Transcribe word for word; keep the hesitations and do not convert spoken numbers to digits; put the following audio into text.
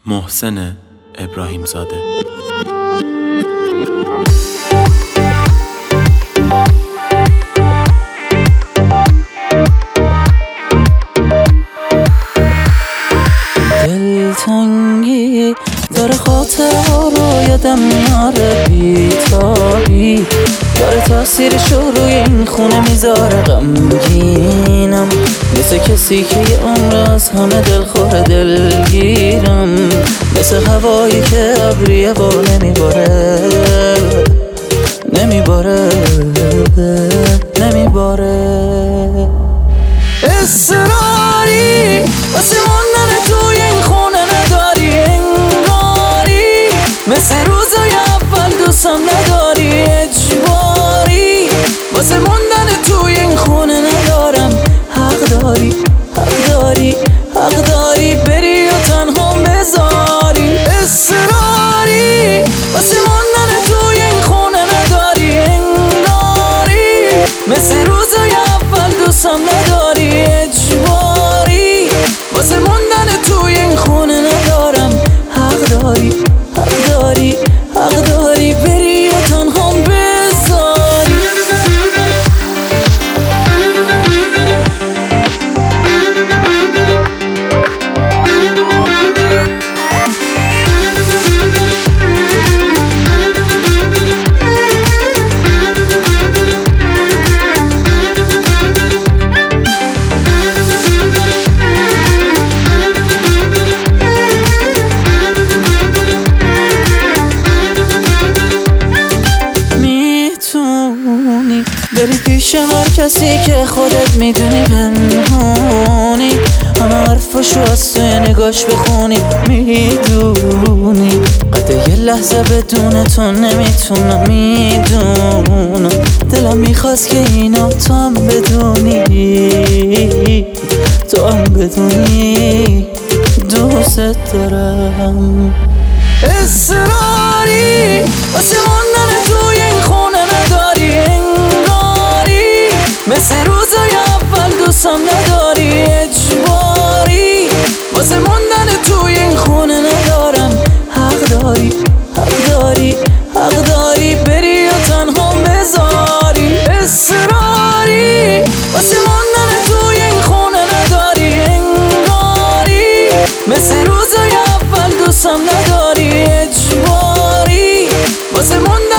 محسن ابراهیم زاده. دلتنگی داره خاطرها رو یادم میاره، بیتابی داره تاثیرش رو روی این خونه میذاره. غمگینم مثل کسی که یه عمر از همه دلخوره، دلگیرم مثل هوایی که ابریه با نمیباره نمیباره نمیباره. اصراری واسه موندن توی این خونه نداری، انگاری مثل روزای اول دوستم نداری، اجباری واسه موندن توی این خونه ندارم. حق داری حق داری حق داری بری و تنها بذاری. اصراری واسه موندن توی این خونه نداری، انگاری مثل روزای اول دوستم نداری، اجباری واسه موندن توی این خونه ندارم. حق داری حق داری حق داری بری و تنها بذاری. بری پیش هر کسی که خودت میدونی، پنهونی همه حرفاشو از توی نگاش بخونی، میدونی قد یه لحظه بدون تو نمیتونم، میدونم دلم میخواست که اینا تو هم بدونی، تو هم بدونی دوست دارم. اصراری واسه موندن توی این خونه نداری، انگاری مثل روزای اول دوستم نداری، اجباری واسه موندن توی این خونه ندارم. حق داری حق داری حق داری بری و تنها بذاری. اصراری واسه موندن توی این خونه نداری، انگاری مثل روزای اول دوستم نداری، اجباری واسه موندن